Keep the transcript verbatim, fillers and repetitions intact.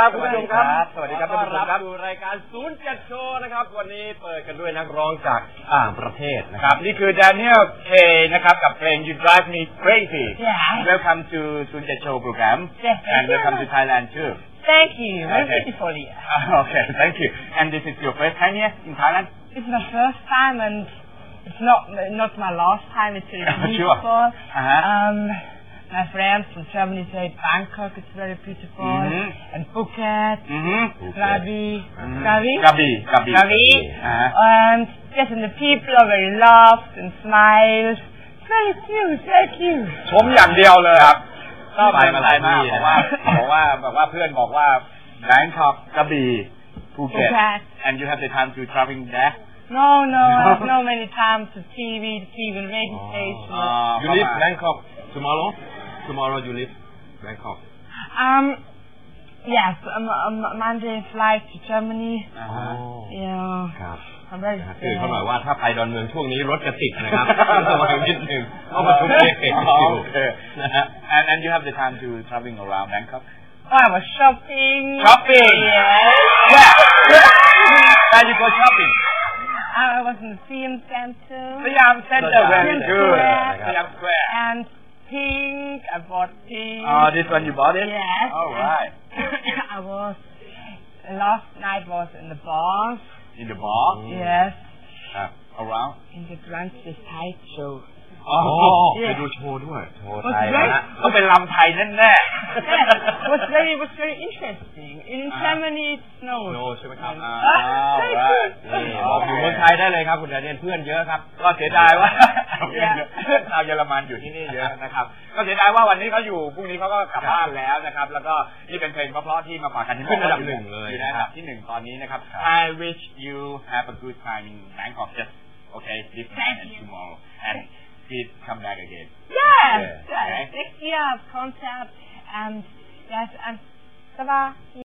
คุณผู้ชมครับสวัสดีครับท่านผู้ชมครับดูรายการศูนย์เจ็ดโชว์นะครับวันนี้เปิดกันด้วยนักร้องจากต่างประเทศนะครับนี่คือ Daniel K นะครับกับเพลง You Drive Me Crazy Welcome to ศูนย์เจ็ด Show program and welcome to Thailand too Thank you very beautiful here Okay thank you and this is your first time here in Thailand It's my first time and it's not not my last time it's really beautiful um My friends from Germany say Bangkok is very beautiful mm-hmm. and Phuket, mm-hmm. Krabi, mm-hmm. Krabi, Krabi, Krabi, Krabi. Uh-huh. and yes, and the people are very loved and smile. Very cute, very cute. ชมอย่างเดียวเลยครับก็ไปมาหลายมากบอกว่าบอกว่าบอกว่าเพื่อนบอกว่า Bangkok, Krabi, Phuket, and you have the time to traveling there. No, no, no many times to T V, T V radio station. Uh, you leave Bangkok tomorrow?Tomorrow you leave Bangkok. Um, yes, um, um, Monday flight to Germany. Oh. Yeah. ครับ I'm very คือเขาหน่อยว่าถ้าไปดอนเมืองช่วงนี้รถจะติดนะครับระวังนิดนึงเพราะประชุมเอกอยู่นะฮะ And and you have the time to traveling around Bangkok. Oh, I was shopping. Shopping. Yes. Yeah. And you go shopping. I was in the Siam Center. Siam Center. Very good. Siam Square. And.Pink, I bought pink. Oh, this one you bought it? Yes. All right. I was, last night was in the bar. In the bar? Yes. Uh, around? In the Grand Thai show. อ๋อไปดูโชว์ด้วยโชว์ไทยนะต้องเป็นลำไทยแน่ๆ was very was very interesting in Germany it snows snow ใช่ไหมครับอ้าวนี่บอกอยู่เมืองไทยได้เลยครับคุณดานิเอลเพื่อนเยอะครับก็เสียดายว่าชาวเยอรมันอยู่ที่นี่เยอะนะครับก็เสียดายว่าวันนี้เขาอยู่พรุ่งนี้เขาก็กลับบ้านแล้วนะครับแล้วก็นี่เป็นเพลงเพราะๆที่มาฝากกันที่ขึ้นอันดับหนึ่งเลยนะครับที่หนึ่งตอนนี้นะครับ I wish you have a good time in Bangkok just okay this night and tomorrow and please come back again. Yes, yes. Next year, concert and yes, and bye bye.